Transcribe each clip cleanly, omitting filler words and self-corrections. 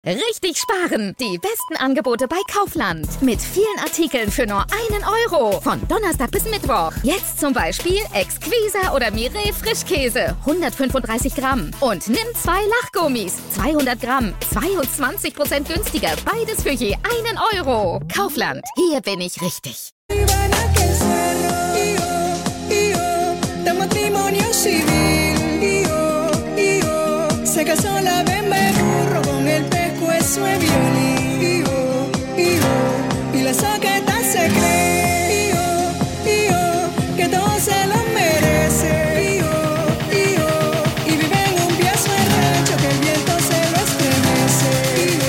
Richtig sparen! Die besten Angebote bei Kaufland. Mit vielen Artikeln für nur 1 Euro. Von Donnerstag bis Mittwoch. Jetzt zum Beispiel Exquisa oder Mireille Frischkäse. 135 Gramm. Und nimm 2 Lachgummis. 200 Gramm. 22% günstiger. Beides für je 1 Euro. Kaufland. Hier bin ich richtig. Se casó la bemba de burro con el pescuezo de violín, y la soqueta se cree, que todo se lo merece, y vive en un piazo de rancho que el viento se lo estremece,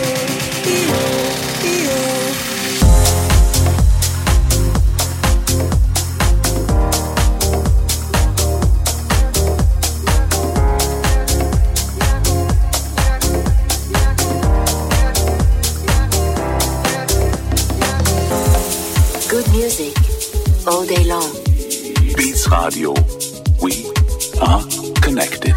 Music all day long. Beats Radio. We are connected.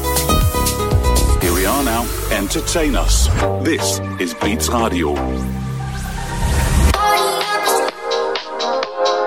Entertain us. This is Beats Radio.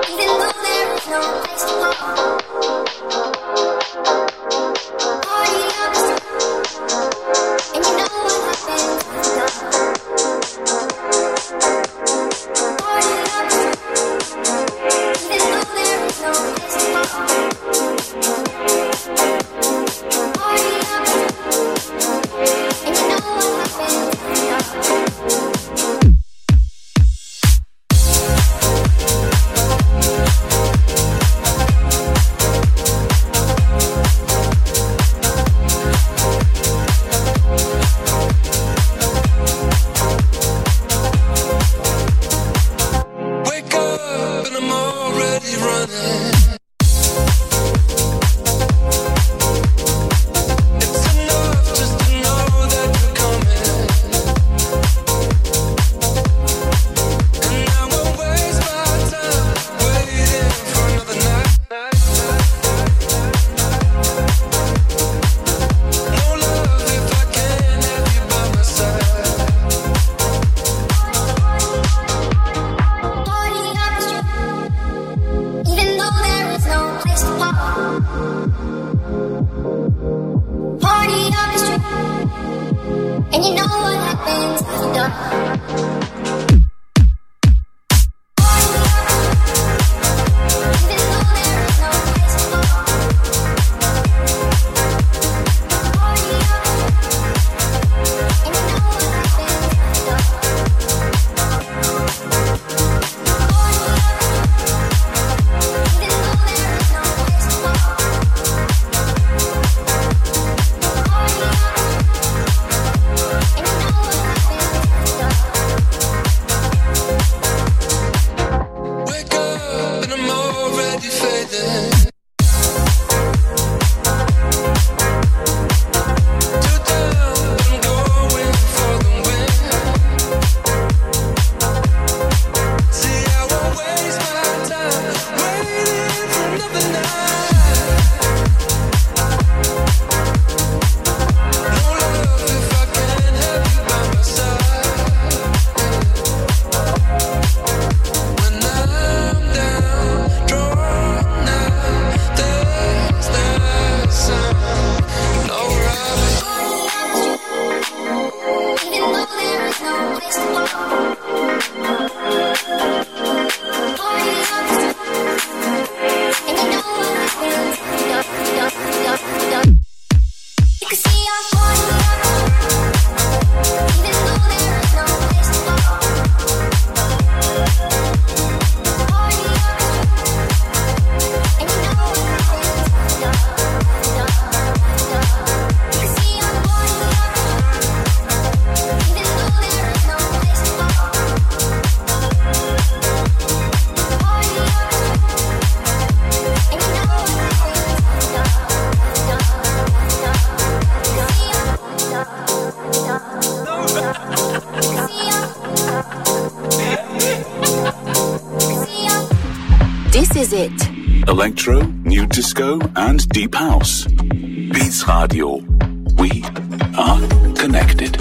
Is it? Electro, new disco, and deep house. Beats Radio. We are connected.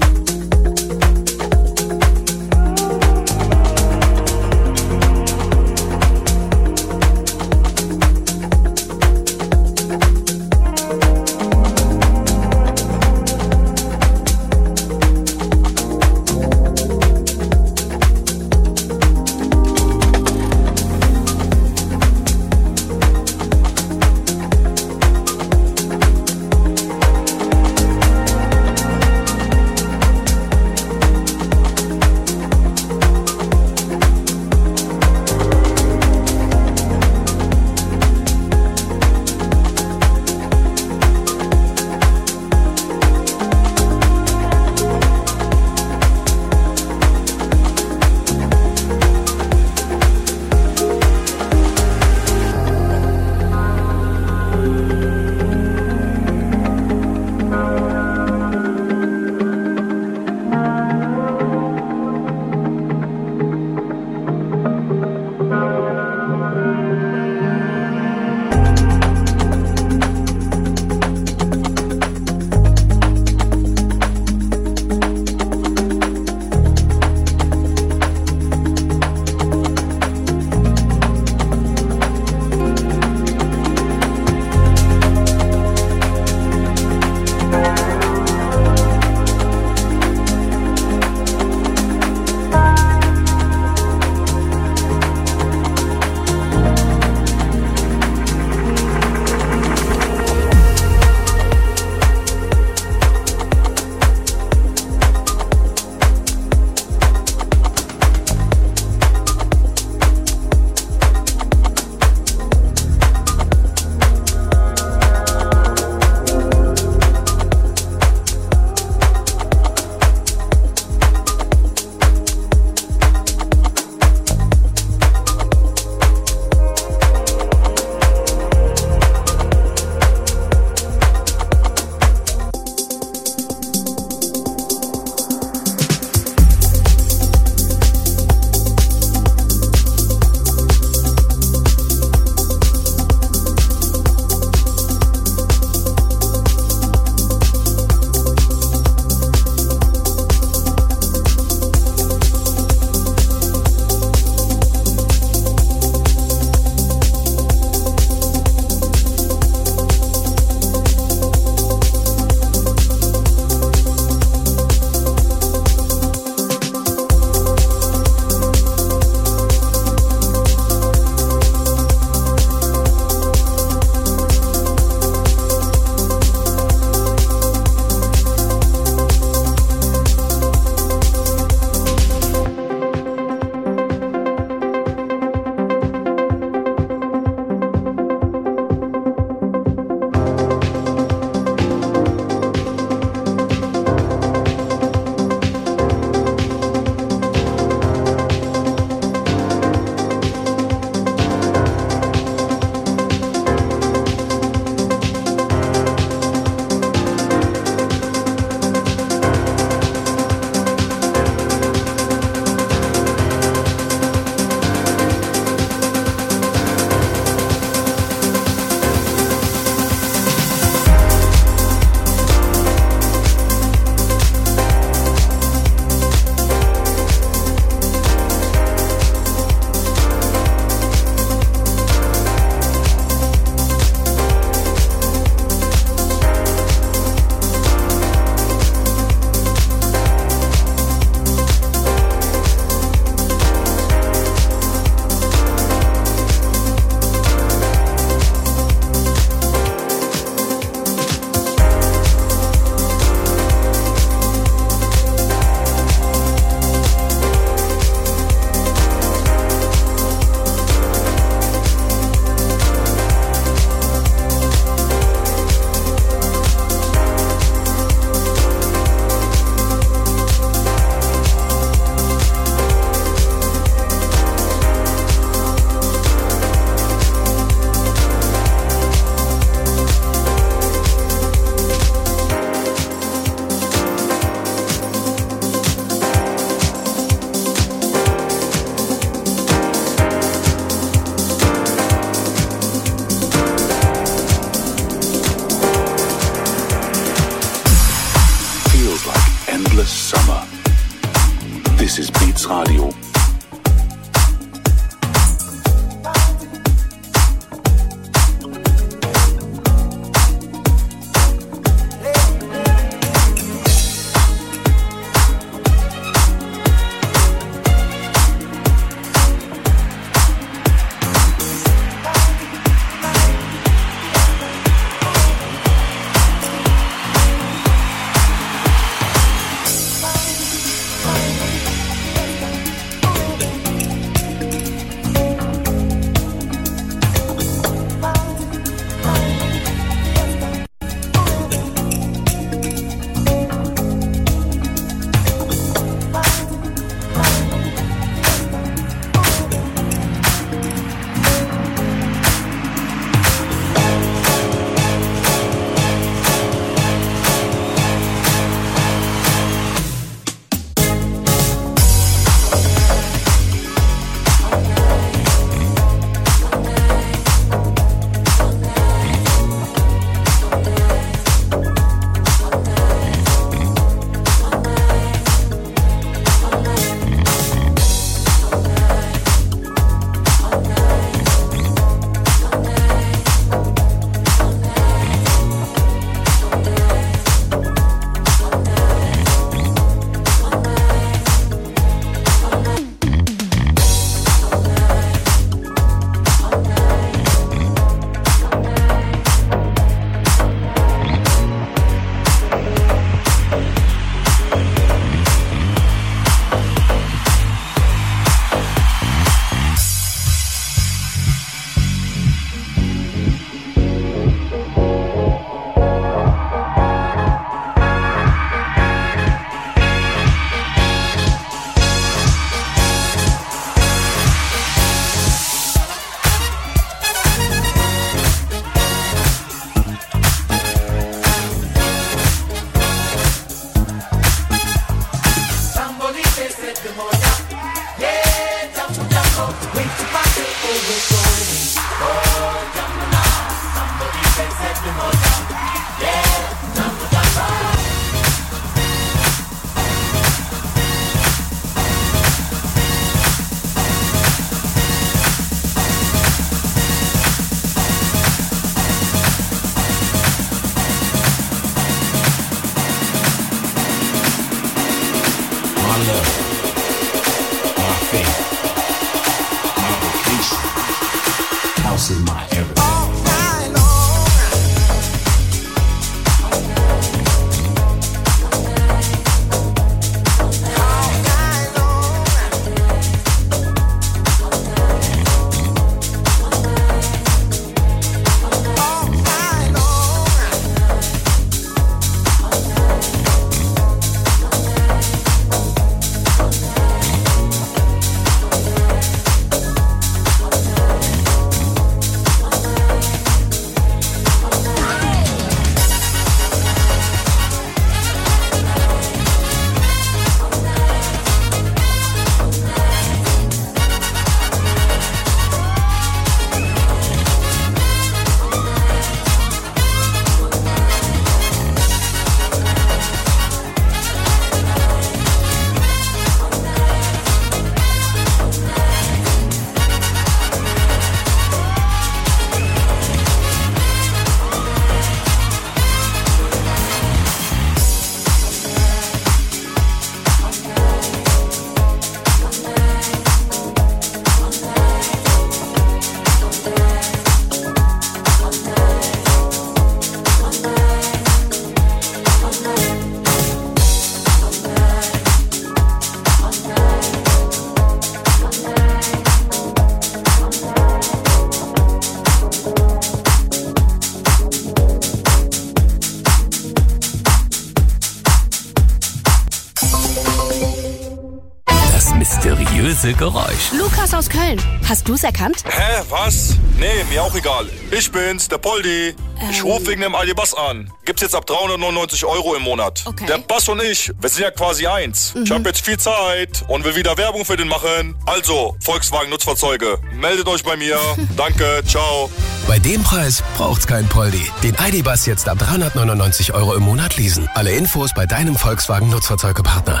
mysteriöse Geräusch. Lukas aus Köln. Hast du's erkannt? Hä, was? Nee, mir auch egal. Ich bin's, der Poldi. Ich rufe wegen dem Aldi-Bass an. Gibt's jetzt ab 399 € im Monat. Okay. Der Bass und ich, wir sind ja quasi eins. Ich hab jetzt viel Zeit und will wieder Werbung für den machen. Also, Volkswagen Nutzfahrzeuge, meldet euch bei mir. Danke, ciao. Bei dem Preis braucht's kein Poldi. Den ID-Bus jetzt ab 399 € im Monat leasen. Alle Infos bei deinem Volkswagen Nutzfahrzeugepartner.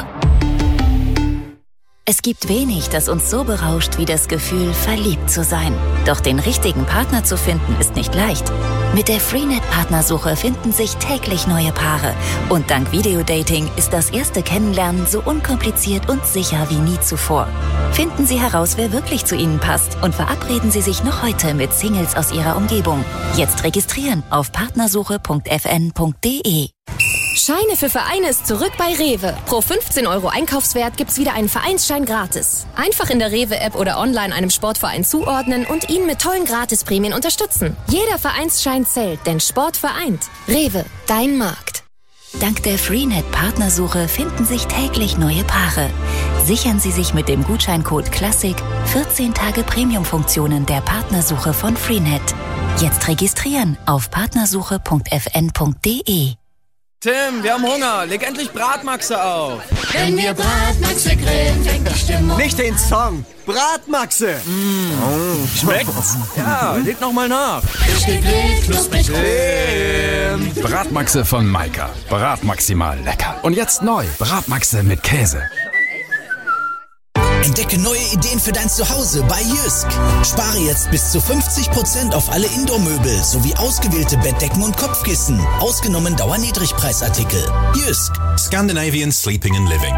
Es gibt wenig, das uns so berauscht wie das Gefühl, verliebt zu sein. Doch den richtigen Partner zu finden, ist nicht leicht. Mit der Freenet-Partnersuche finden sich täglich neue Paare. Und dank Videodating ist das erste Kennenlernen so unkompliziert und sicher wie nie zuvor. Finden Sie heraus, wer wirklich zu Ihnen passt und verabreden Sie sich noch heute mit Singles aus Ihrer Umgebung. Jetzt registrieren auf partnersuche.fn.de. Scheine für Vereine ist zurück bei Rewe. Pro 15 € Einkaufswert gibt's wieder einen Vereinsschein gratis. Einfach in der Rewe-App oder online einem Sportverein zuordnen und ihn mit tollen Gratisprämien unterstützen. Jeder Vereinsschein zählt, denn Sport vereint. Rewe, dein Markt. Dank der Freenet-Partnersuche finden sich täglich neue Paare. Sichern Sie sich mit dem Gutscheincode CLASSIC 14 Tage Premium-Funktionen der Partnersuche von Freenet. Jetzt registrieren auf partnersuche.fn.de. Tim, wir haben Hunger. Leg endlich Bratmaxe auf. Wenn wir Bratmaxe grillen, fängt die Stimmung. Nicht den Song. Bratmaxe. Schmeckt's? Ja, leg noch mal nach. Frisch gegrillt, knusprig. Bratmaxe von Maika. Bratmaximal lecker. Und jetzt neu. Bratmaxe mit Käse. Entdecke neue Ideen für dein Zuhause bei Jysk. Spare jetzt bis zu 50% auf alle Indoor-Möbel sowie ausgewählte Bettdecken und Kopfkissen. Ausgenommen Dauerniedrigpreisartikel. Jysk. Scandinavian Sleeping and Living.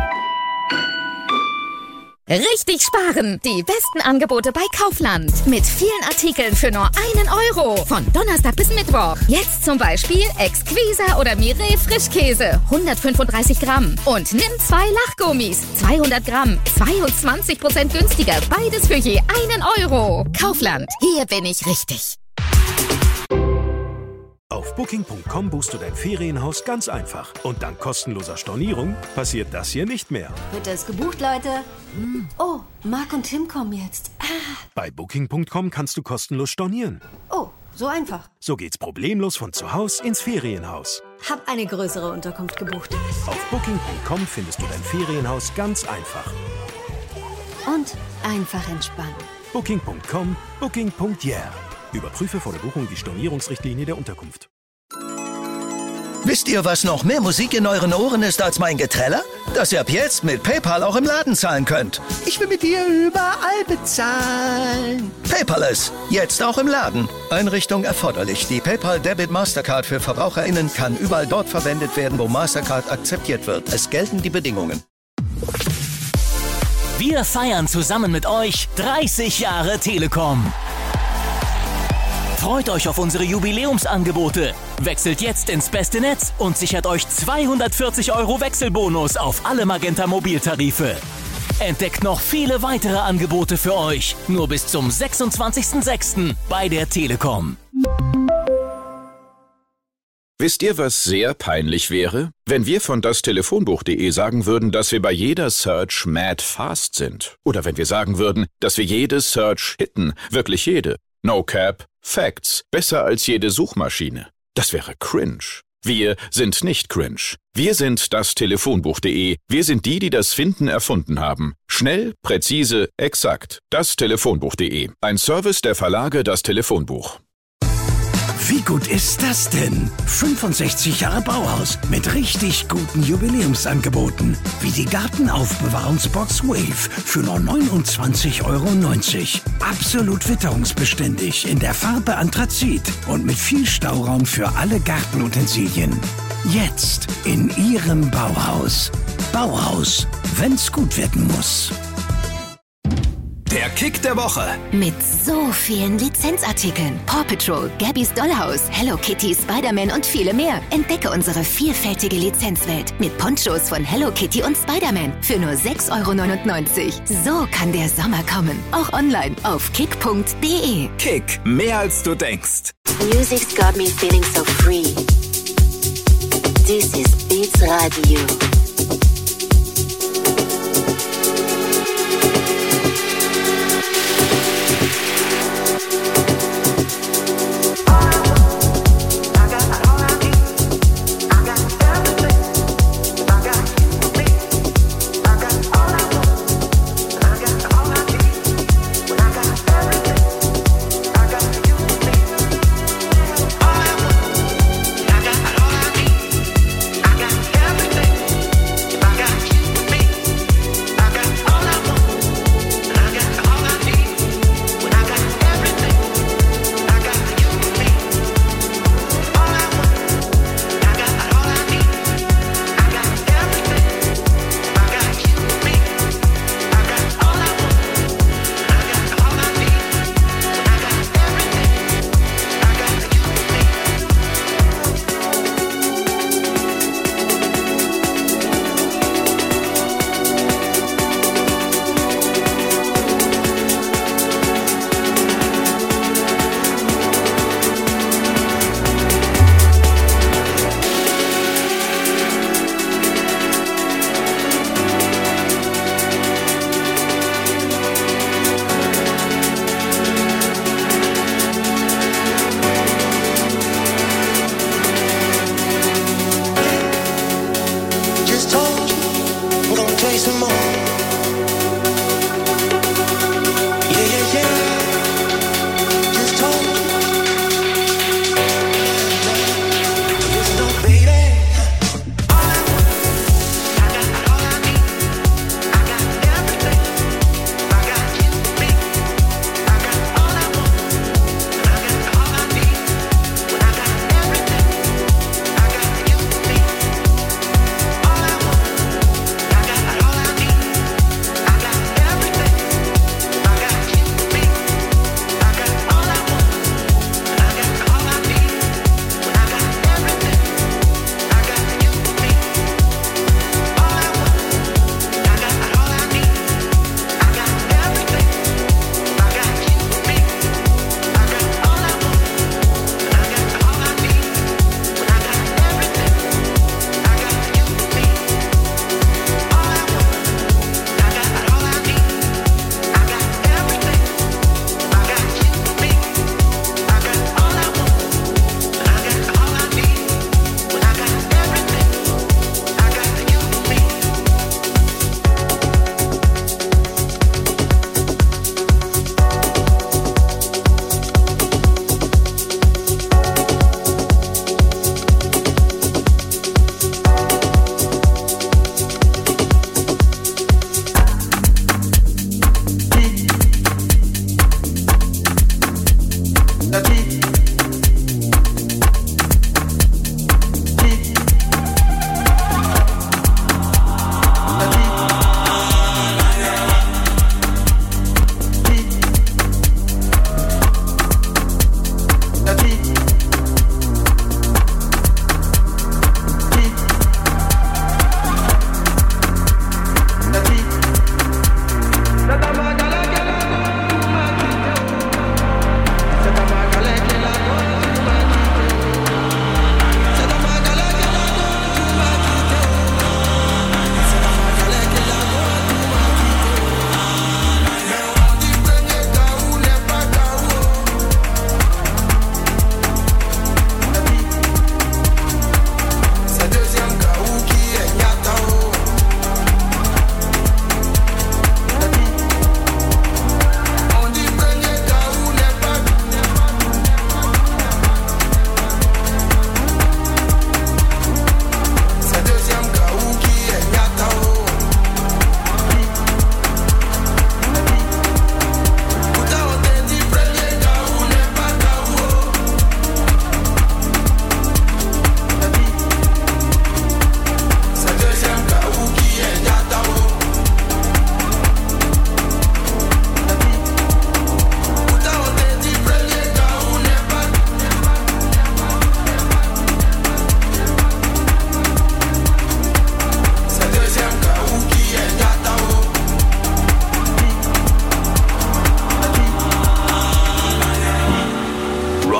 Richtig sparen! Die besten Angebote bei Kaufland. Mit vielen Artikeln für nur 1 €. Von Donnerstag bis Mittwoch. Jetzt zum Beispiel Exquisa oder Mireille Frischkäse. 135 Gramm. Und nimm 2 Lachgummis. 200 Gramm. 22% günstiger. Beides für je 1 €. Kaufland. Hier bin ich richtig. Auf Booking.com buchst du dein Ferienhaus ganz einfach. Und dank kostenloser Stornierung passiert das hier nicht mehr. Wird das gebucht, Leute? Oh, Marc und Tim kommen jetzt. Bei Booking.com kannst du kostenlos stornieren. Oh, so einfach. So geht's problemlos von zu Hause ins Ferienhaus. Hab eine größere Unterkunft gebucht. Auf Booking.com findest du dein Ferienhaus ganz einfach. Und einfach entspannen. Booking.com, Booking.yeah. Überprüfe vor der Buchung die Stornierungsrichtlinie der Unterkunft. Wisst ihr, was noch mehr Musik in euren Ohren ist als mein Geträller? Dass ihr ab jetzt mit PayPal auch im Laden zahlen könnt. Ich will mit dir überall bezahlen. Paperless, jetzt auch im Laden. Einrichtung erforderlich. Die PayPal Debit Mastercard für VerbraucherInnen kann überall dort verwendet werden, wo Mastercard akzeptiert wird. Es gelten die Bedingungen. Wir feiern zusammen mit euch 30 Jahre Telekom. Freut euch auf unsere Jubiläumsangebote. Wechselt jetzt ins beste Netz und sichert euch 240 € Wechselbonus auf alle Magenta Mobiltarife. Entdeckt noch viele weitere Angebote für euch. Nur bis zum 26.06. bei der Telekom. Wisst ihr, was sehr peinlich wäre? Wenn wir von dastelefonbuch.de sagen würden, dass wir bei jeder Search mad fast sind. Oder wenn wir sagen würden, dass wir jede Search hitten. Wirklich jede. No cap. Facts. Besser als jede Suchmaschine. Das wäre cringe. Wir sind nicht cringe. Wir sind dastelefonbuch.de. Wir sind die das Finden erfunden haben. Schnell, präzise, exakt. Dastelefonbuch.de. Ein Service der Verlage Das Telefonbuch. Wie gut ist das denn? 65 Jahre Bauhaus mit richtig guten Jubiläumsangeboten. Wie die Gartenaufbewahrungsbox Wave für nur 29,90 €. Absolut witterungsbeständig in der Farbe Anthrazit und mit viel Stauraum für alle Gartenutensilien. Jetzt in Ihrem Bauhaus. Bauhaus, wenn's gut werden muss. Der Kick der Woche. Mit so vielen Lizenzartikeln. Paw Patrol, Gabby's Dollhouse, Hello Kitty, Spider-Man und viele mehr. Entdecke unsere vielfältige Lizenzwelt mit Ponchos von Hello Kitty und Spider-Man für nur 6,99 €. So kann der Sommer kommen. Auch online auf kick.de. Kick, mehr als du denkst. Music's got me feeling so free. This is Beats Radio.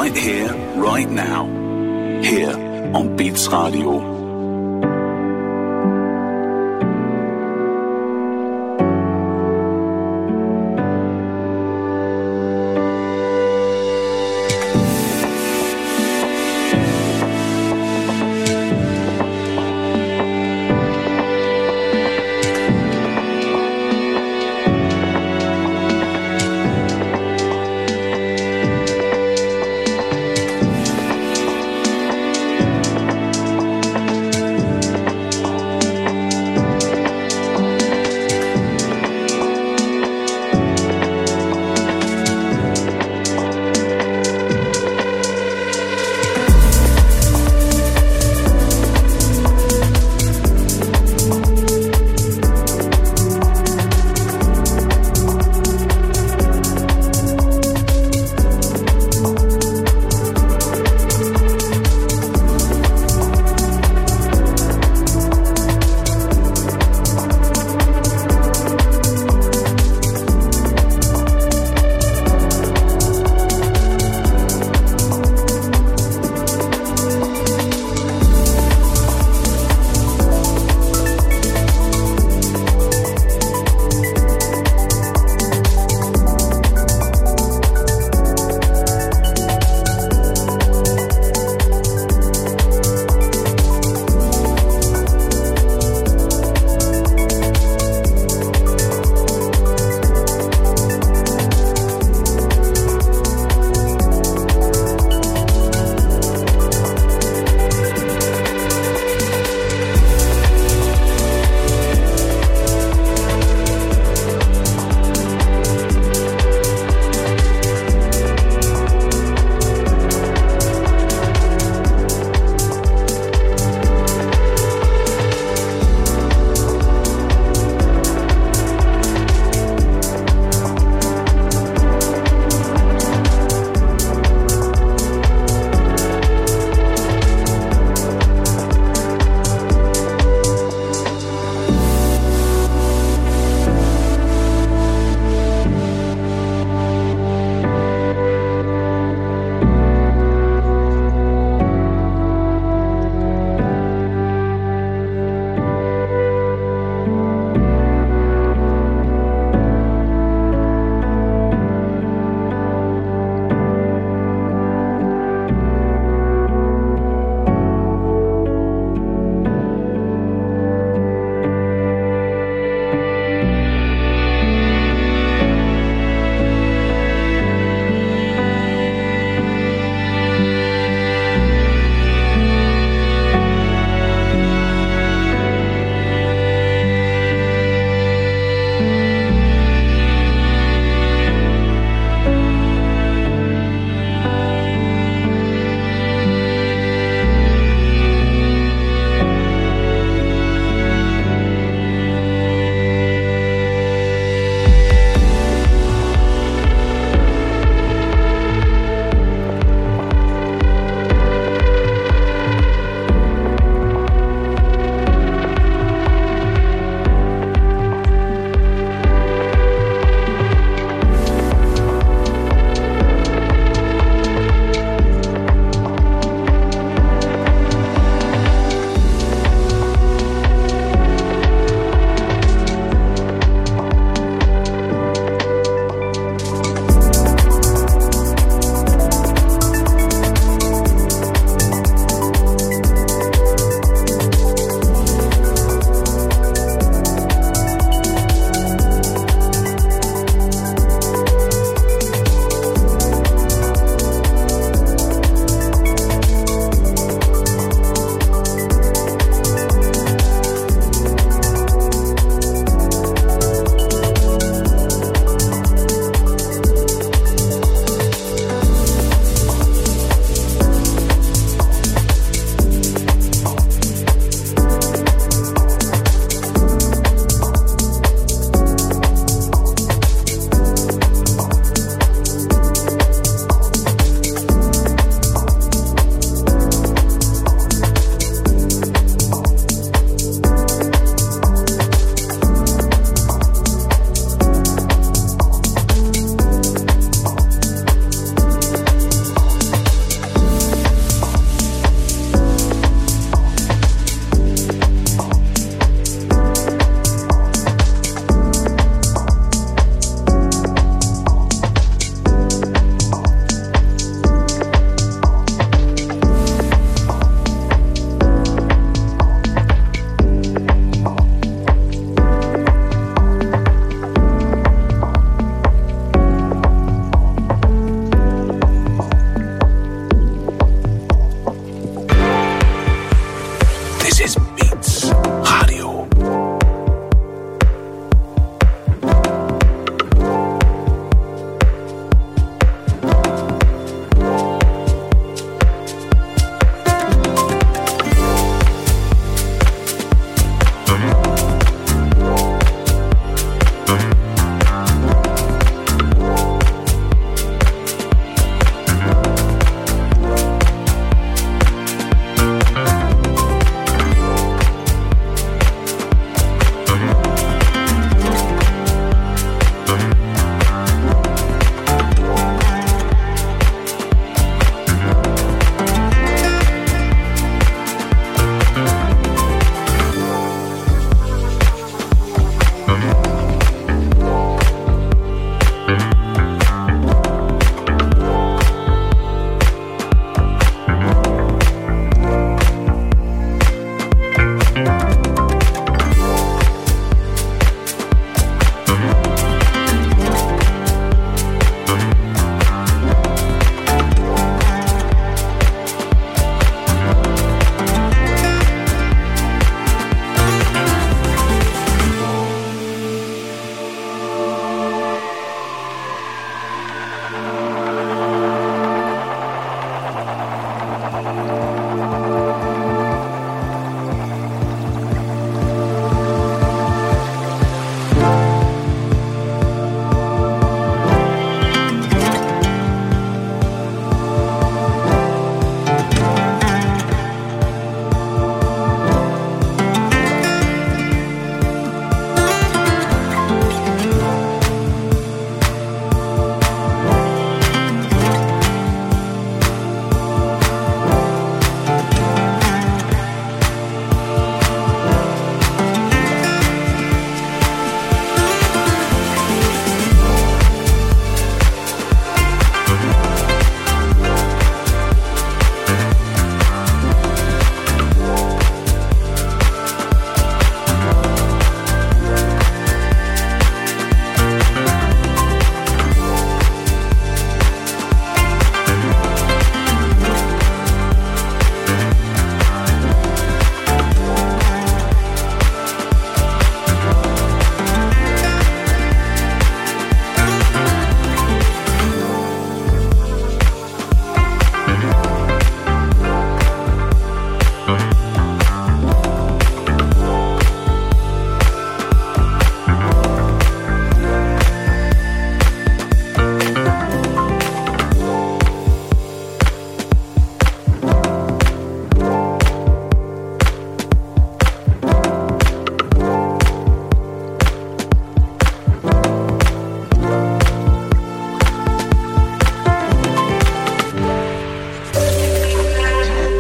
Right here, right now. Here on Beats Radio.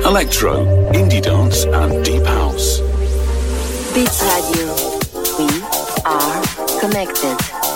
electro, indie dance and deep house. Beats Radio. We are connected.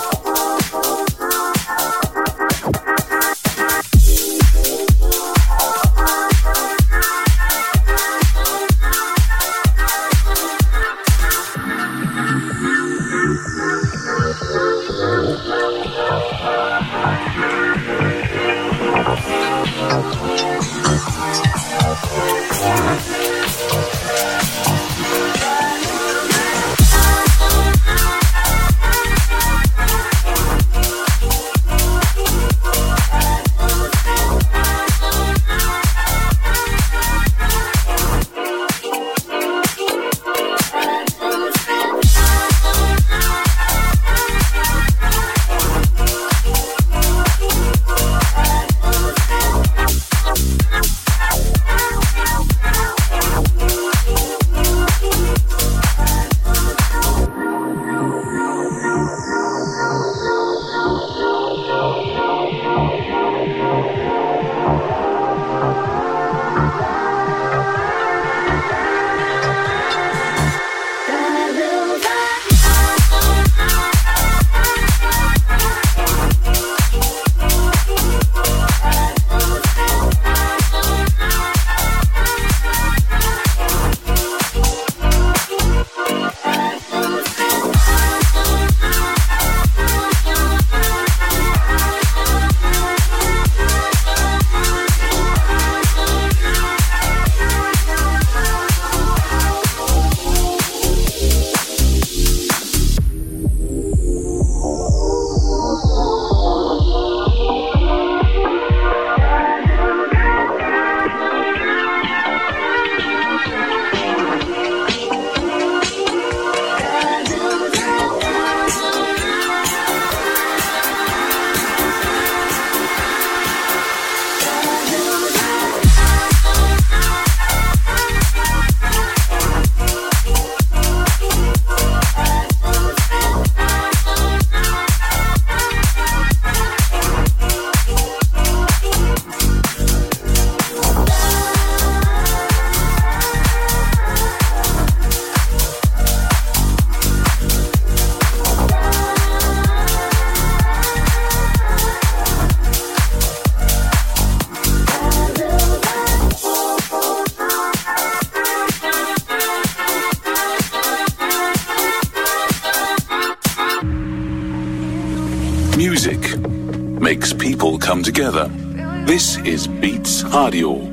Music makes people come together. This is Beats Radio.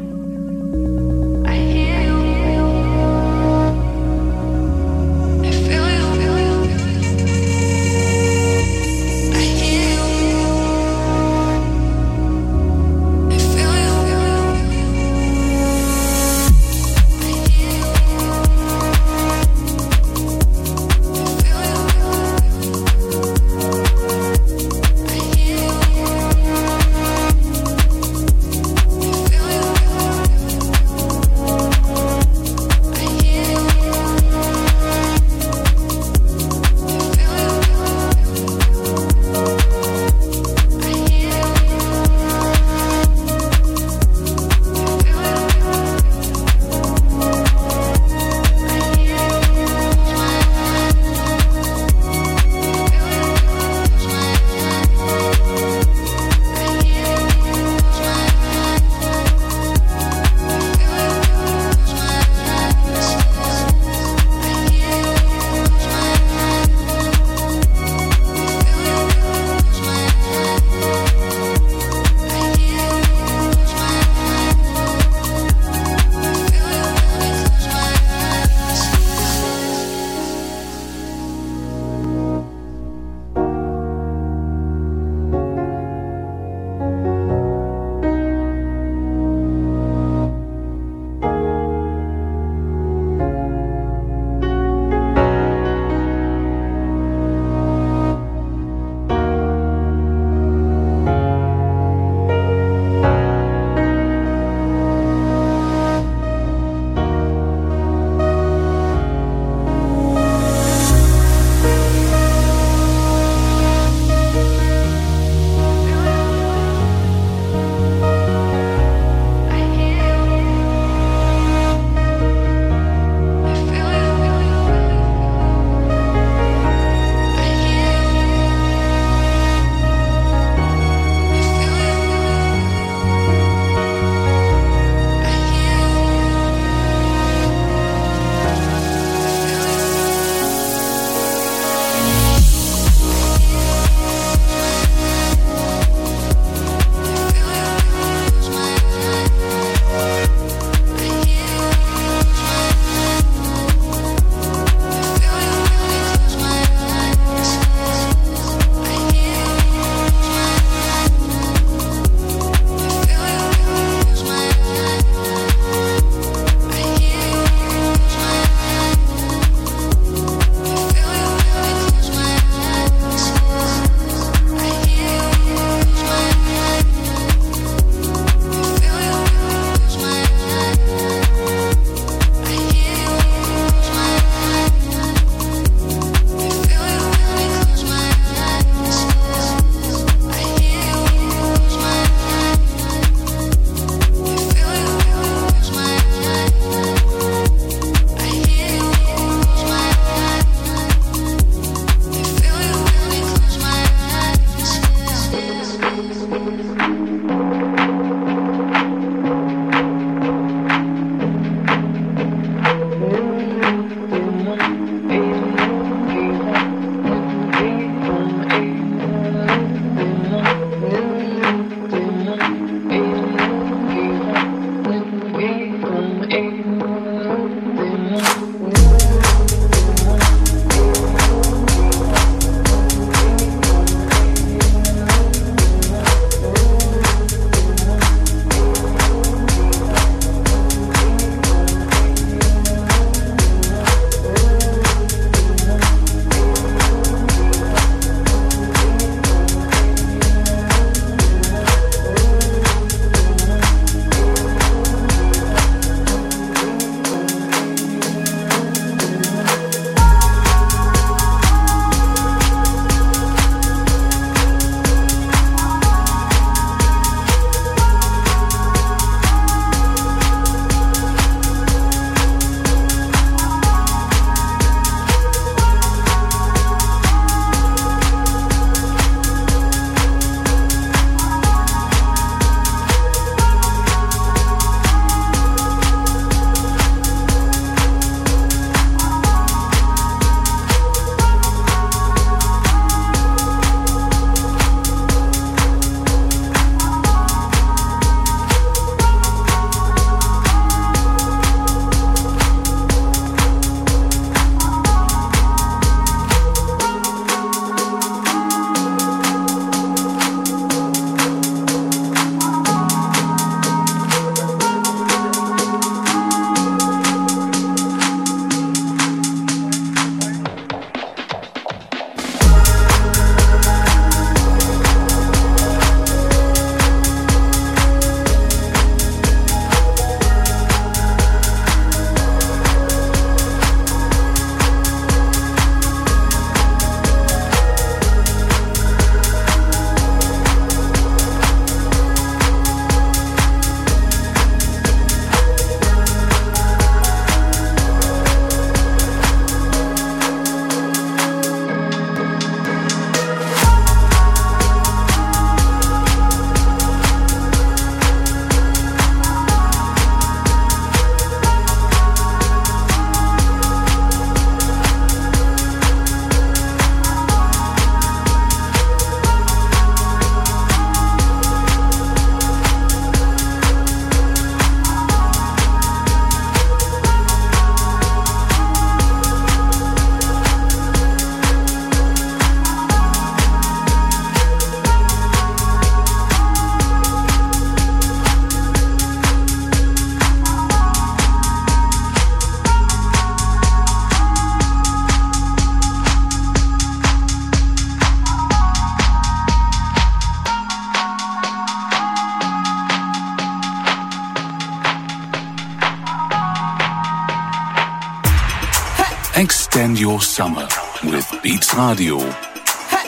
Extend your summer with Beats Radio. Hey.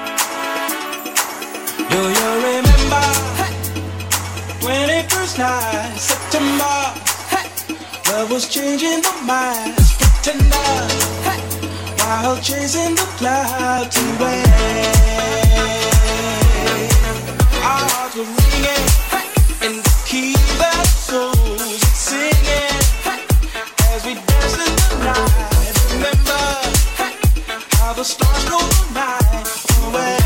Do you remember 21st night, September? Hey. Love was changing the minds, pretender. Hey. While chasing the clouds away. Our hearts were ringing, hey. In the key that souls were singing, hey. As we danced in the night. Remember how the stars go the night away.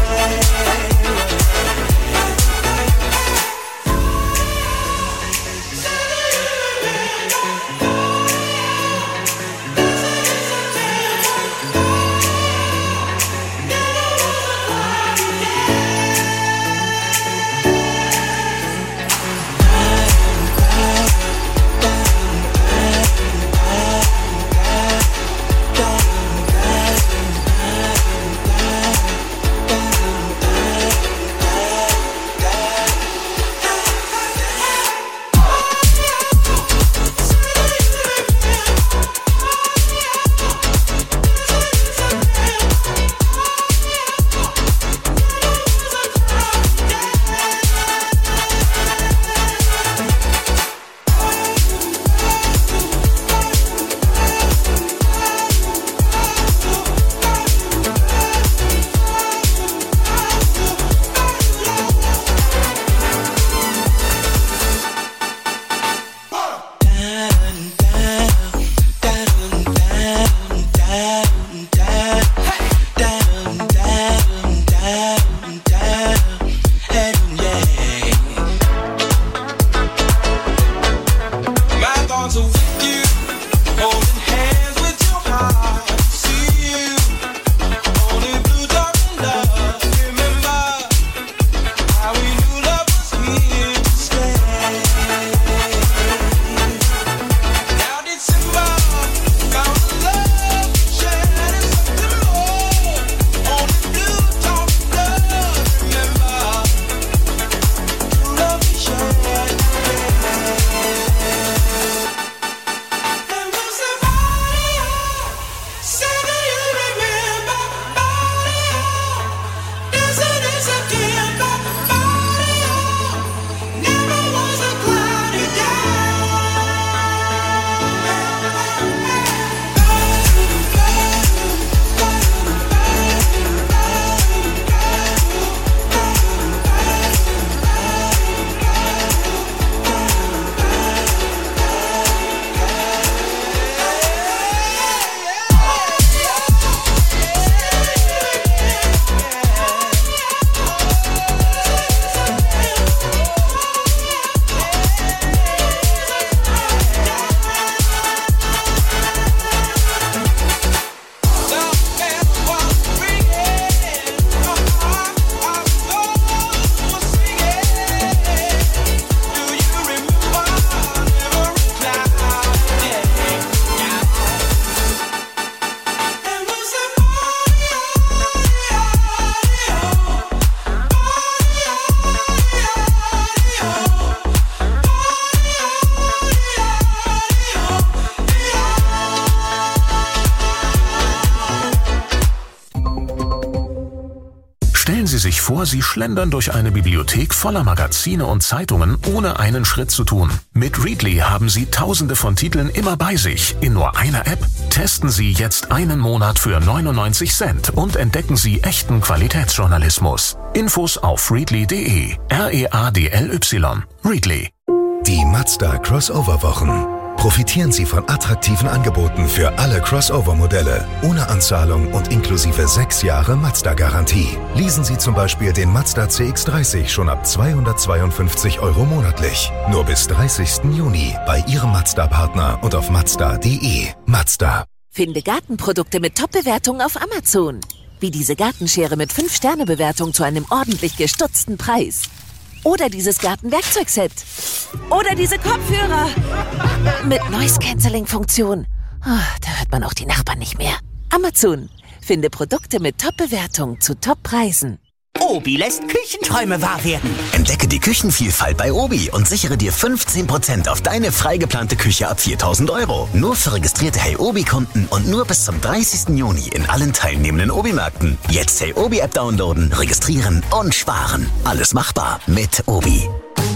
sich vor, Sie schlendern durch eine Bibliothek voller Magazine und Zeitungen, ohne einen Schritt zu tun. Mit Readly haben Sie Tausende von Titeln immer bei sich, in nur einer App. Testen Sie jetzt einen Monat für 99 Cent und entdecken Sie echten Qualitätsjournalismus. Infos auf readly.de. READLY. Readly. Die Mazda Crossover-Wochen. Profitieren Sie von attraktiven Angeboten für alle Crossover-Modelle, ohne Anzahlung und inklusive 6 Jahre Mazda-Garantie. Leasen Sie zum Beispiel den Mazda CX-30 schon ab 252 € monatlich. Nur bis 30. Juni bei Ihrem Mazda-Partner und auf Mazda.de. Mazda. Finde Gartenprodukte mit Top-Bewertungen auf Amazon. Wie diese Gartenschere mit 5-Sterne-Bewertung zu einem ordentlich gestutzten Preis. Oder dieses Gartenwerkzeugset. Oder diese Kopfhörer. Mit Noise-Canceling-Funktion. Oh, da hört man auch die Nachbarn nicht mehr. Amazon. Finde Produkte mit Top-Bewertung zu Top-Preisen. Obi lässt Küchenträume wahr werden. Entdecke die Küchenvielfalt bei Obi und sichere dir 15% auf deine frei geplante Küche ab 4.000 €. Nur für registrierte Hey Obi-Kunden und nur bis zum 30. Juni in allen teilnehmenden Obi-Märkten. Jetzt Hey Obi-App downloaden, registrieren und sparen. Alles machbar mit Obi.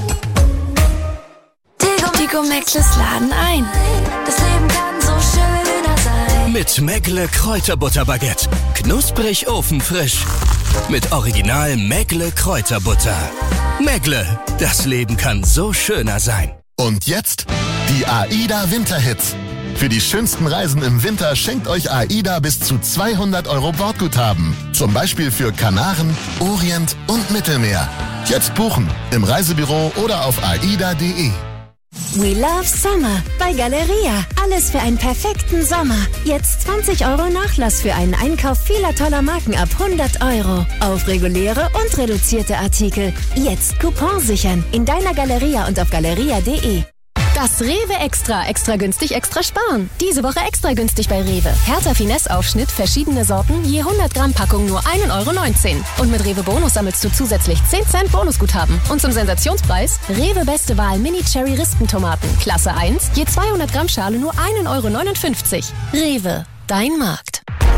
Tigo Mäckles laden ein. Das Leben kann so schöner sein. Mit Mäckle Kräuterbutterbaguette. Knusprig ofenfrisch. Mit Original Mäckle Kräuterbutter. Mäckle, das Leben kann so schöner sein. Und jetzt die AIDA Winterhits. Für die schönsten Reisen im Winter schenkt euch AIDA bis zu 200 € Bordguthaben. Zum Beispiel für Kanaren, Orient und Mittelmeer. Jetzt buchen im Reisebüro oder auf aida.de. We love Summer bei Galeria. Alles für einen perfekten Sommer. Jetzt 20 € Nachlass für einen Einkauf vieler toller Marken ab 100 € auf reguläre und reduzierte Artikel. Jetzt Coupon sichern in deiner Galeria und auf galeria.de. Das Rewe Extra. Extra günstig, extra sparen. Diese Woche extra günstig bei Rewe. Hertha Finesse-Aufschnitt, verschiedene Sorten, je 100 Gramm Packung nur 1,19 €. Und mit Rewe Bonus sammelst du zusätzlich 10 Cent Bonusguthaben. Und zum Sensationspreis, Rewe Beste Wahl Mini-Cherry-Rispentomaten. Klasse 1, je 200 Gramm Schale nur 1,59 €. Rewe, dein Markt.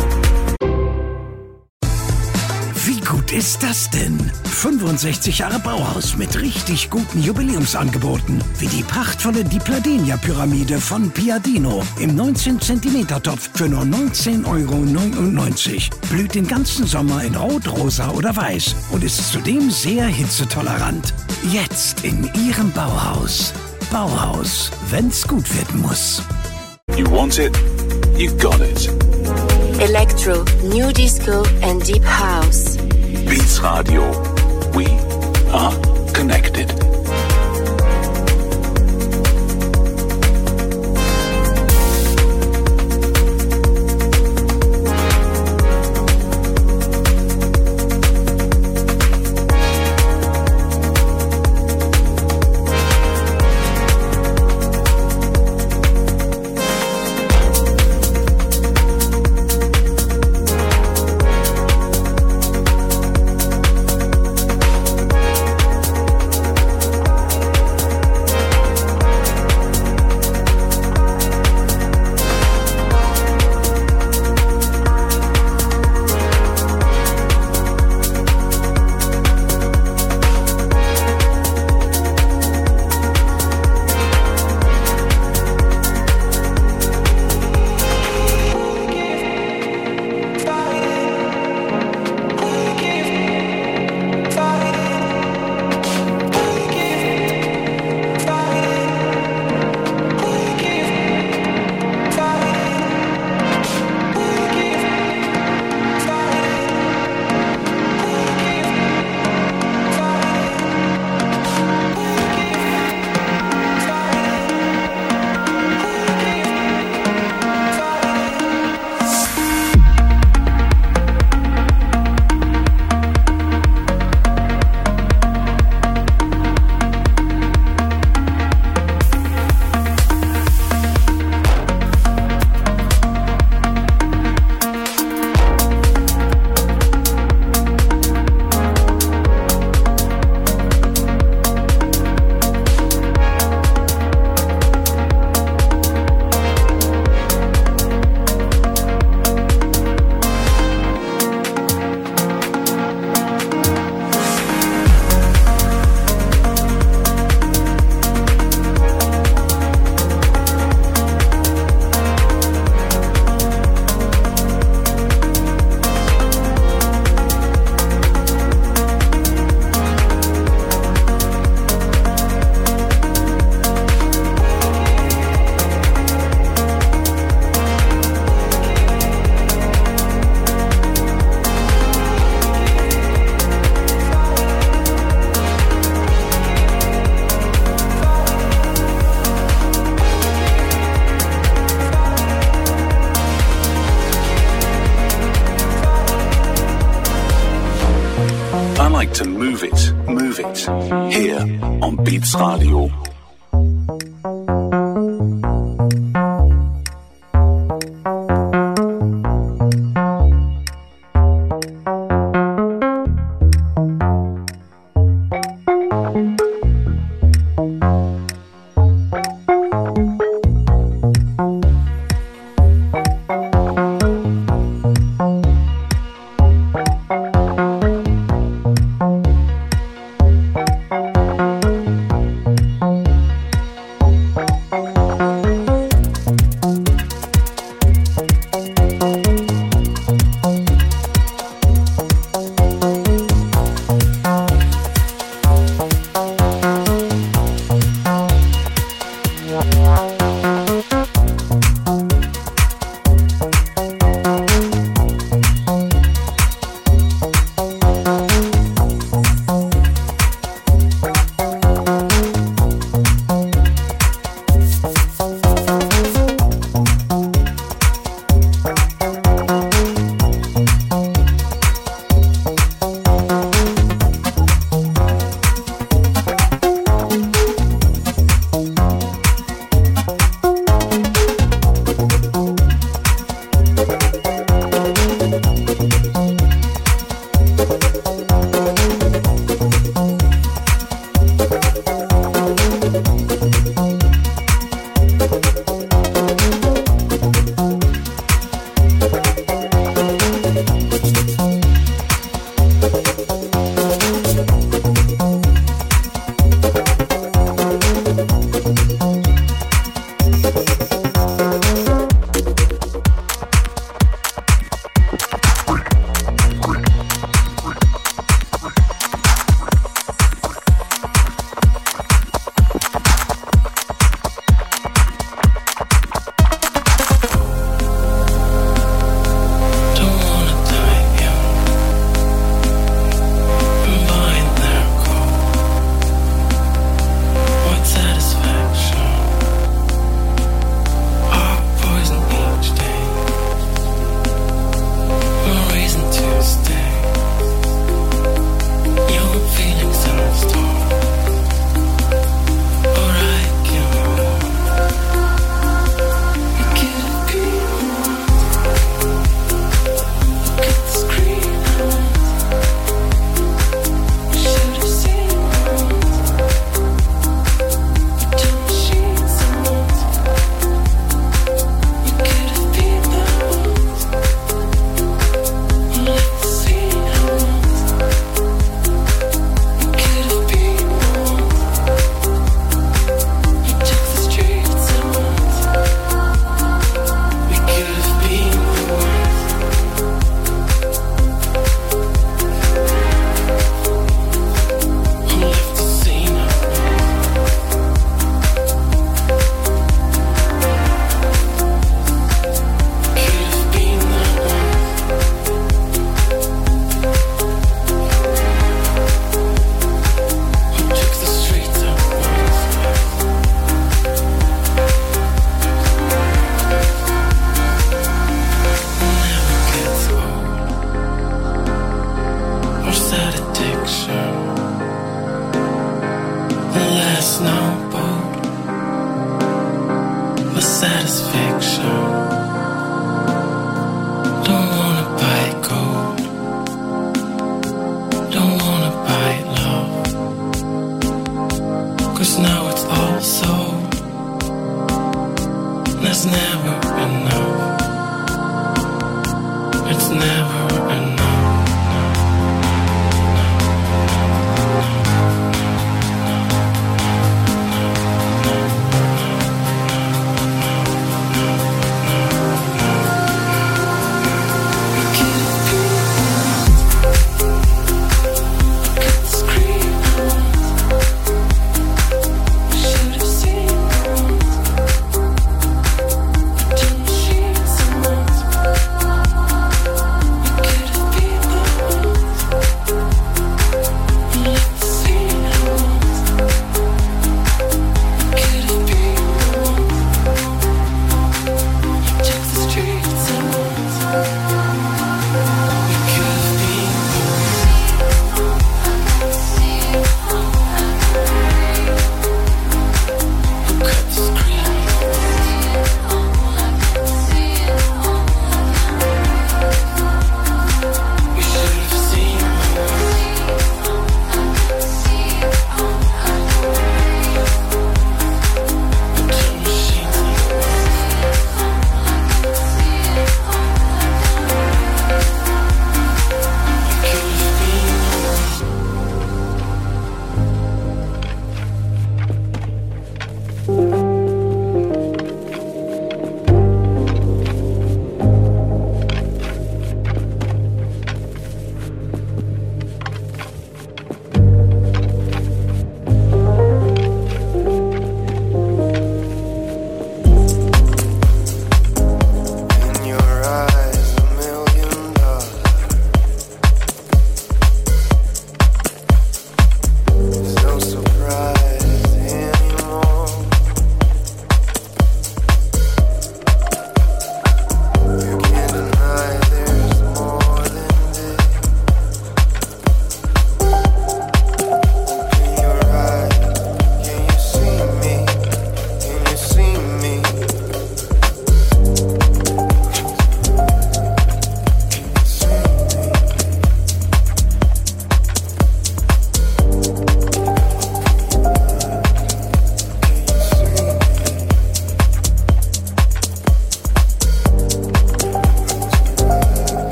Wie gut ist das denn? 65 Jahre Bauhaus mit richtig guten Jubiläumsangeboten. Wie die prachtvolle Di Pladenia-Pyramide von Piadino im 19 cm Topf für nur 19,99 €. Blüht den ganzen Sommer in Rot, Rosa oder Weiß und ist zudem sehr hitzetolerant. Jetzt in Ihrem Bauhaus. Bauhaus, wenn's gut werden muss. You want it, you got it. Electro, New Disco and Deep House. Beats Radio. We are connected. here on Beats Radio.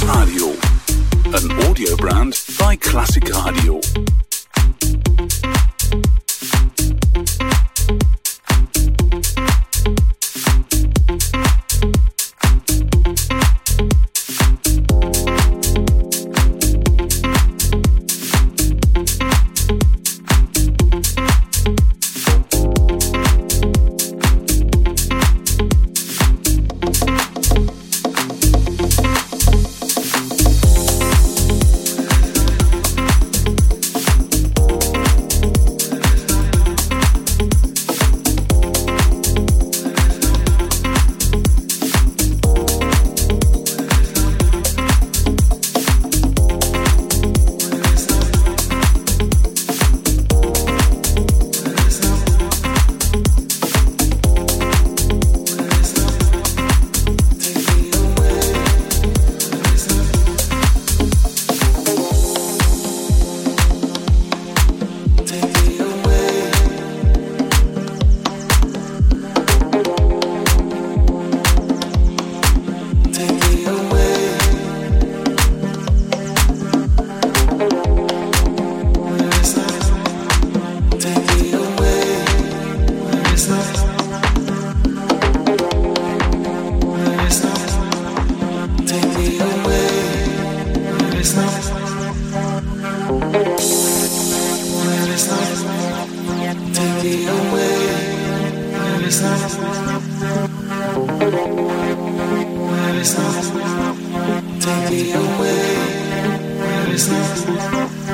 Radio, an audio brand by Classic Radio. Take me away, where is love?